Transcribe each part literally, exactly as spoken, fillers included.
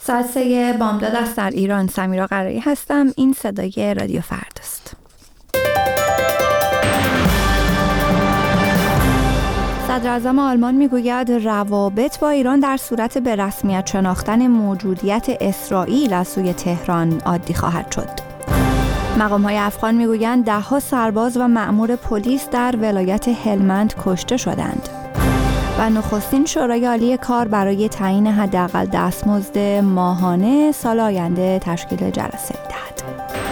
ساعت سه بامداد است در ایران. سمیرا قرایی هستم. این صدای رادیو فردا است. صدر اعظم آلمان میگوید روابط با ایران در صورت به رسمیت شناختن موجودیت اسرائیل از سوی تهران عادی خواهد شد. مقام‌های افغان میگویند ده‌ها سرباز و مأمور پلیس در ولایت هلمند کشته شدند. و نخستین شورای عالی کار برای تعیین حداقل دستمزد ماهانه سال آینده تشکیل جلسه می‌دهد.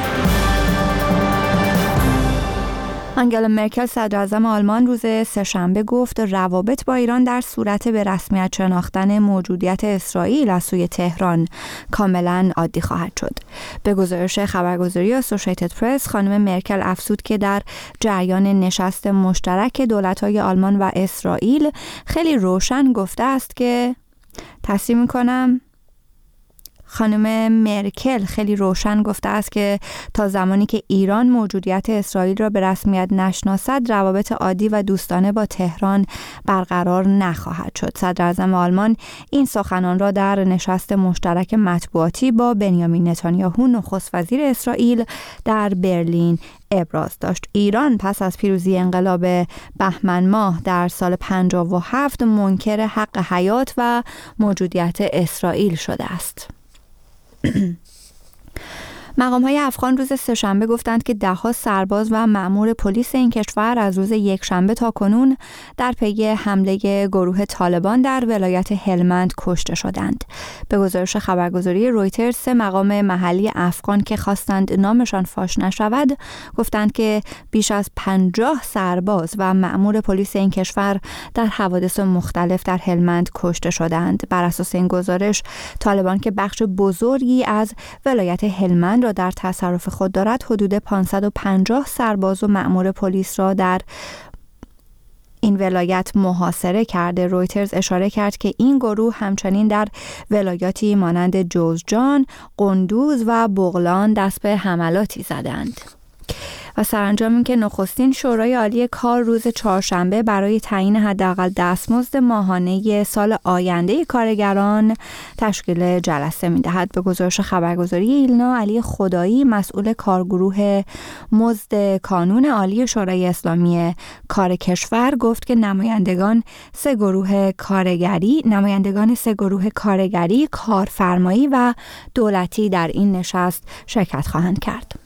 آنگلا مرکل صدر اعظم آلمان روز سه‌شنبه گفت روابط با ایران در صورت به رسمیت شناختن موجودیت اسرائیل از سوی تهران کاملا عادی خواهد شد. به گزارش خبرگزاری اسوسییتد پرس، خانم مرکل افزود که در جریان نشست مشترک دولت‌های آلمان و اسرائیل خیلی روشن گفته است که تصریح می‌کنم خانم مرکل خیلی روشن گفته است که تا زمانی که ایران موجودیت اسرائیل را به رسمیت نشناسد، روابط عادی و دوستانه با تهران برقرار نخواهد شد. صدر اعظم آلمان این سخنان را در نشست مشترک مطبوعاتی با بنیامین نتانیاهو نخست وزیر اسرائیل در برلین ابراز داشت. ایران پس از پیروزی انقلاب بهمن ماه در سال پنجاه و هفت منکر حق حیات و موجودیت اسرائیل شده است. مقام‌های افغان روز سه‌شنبه گفتند که ده‌ها سرباز و مأمور پلیس این کشور از روز یکشنبه تا کنون در پی حمله گروه طالبان در ولایت هلمند کشته شدند. به گزارش خبرگزاری رویترز، سه مقام محلی افغان که خواستند نامشان فاش نشود گفتند که بیش از پنجاه سرباز و مأمور پلیس این کشور در حوادث مختلف در هلمند کشته شدند. بر اساس این گزارش، طالبان که بخش بزرگی از ولایت هلمند را در تصرف خود دارد، حدود پانصد و پنجاه سرباز و مأمور پلیس را در این ولایت محاصره کرده. رویترز اشاره کرد که این گروه همچنین در ولایاتی مانند جوزجان، قندوز و بغلان دست به حملاتی زدند. و سرانجام این که نخستین شورای عالی کار روز چهارشنبه برای تعیین حداقل دستمزد ماهانه سال آینده کارگران تشکیل جلسه می‌دهد. به گزارش خبرگزاری ایلنا، علی خدایی مسئول کارگروه مزد کانون عالی شورای اسلامی کار کشور گفت که نمایندگان سه گروه کارگری، نمایندگان سه گروه کارگری، کارفرمایی و دولتی در این نشست شرکت خواهند کرد.